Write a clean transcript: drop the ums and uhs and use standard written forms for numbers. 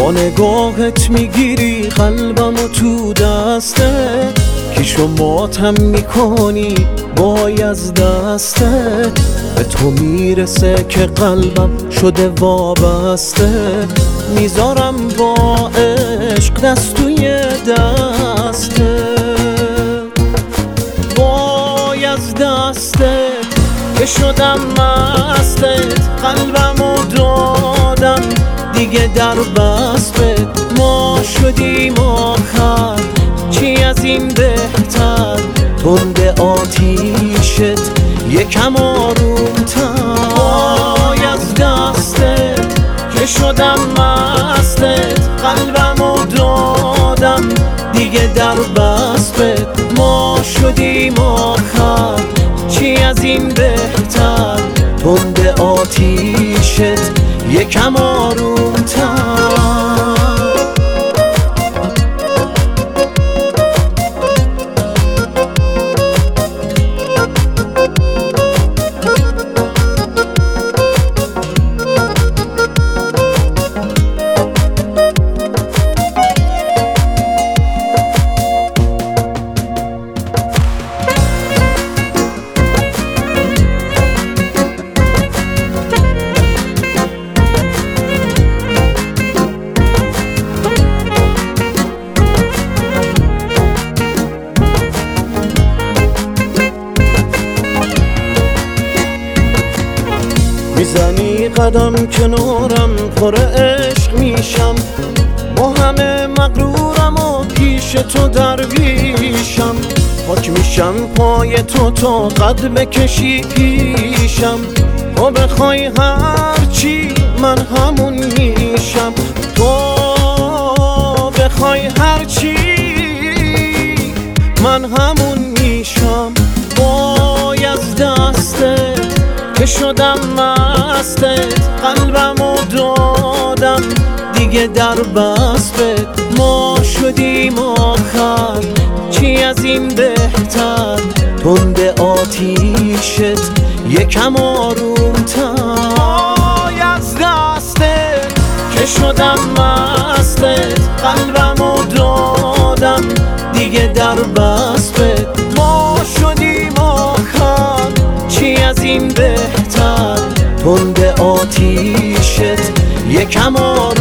با نگاهت میگیری قلبمو تو دستت، کیشو ماتم میکنی وای از دستت. به تو میرسه که قلبم شده وابسته، میذارم با عشق دست توی دستت. وای از دستت که شدم مستت، قلبمو دادم دیگه در بسمت. ما شدیم آخر چی از این بهتر، تند آتیشت یکم آرومتر. وای از دستت که شدم مستت، قلبمو دادم دیگه در بسمت. ما شدیم آخر چی از این بهتر، تند آتیشت یکم آرومتر. میزنی قدم کنارم پر عشق میشم، با همه مغرورم و پیش تو درویشم. پاک میشم پای تو تا قد بکشی پیشم، تو بخوای هرچی من همون میشم. تو بخوای هرچی من همون میشم. وای از دستت که شدم مستت، قلبمو دادم دیگه در بسمت. ما شدیم آخر چی از این بهتر، تند آتیشت یکم آرومتر. وای از دستت که شدم مستت، قلبمو دادم دیگه در بسمت. ما شدیم آخر چی از این بهتر، تند آتیشت یکم آرومتر.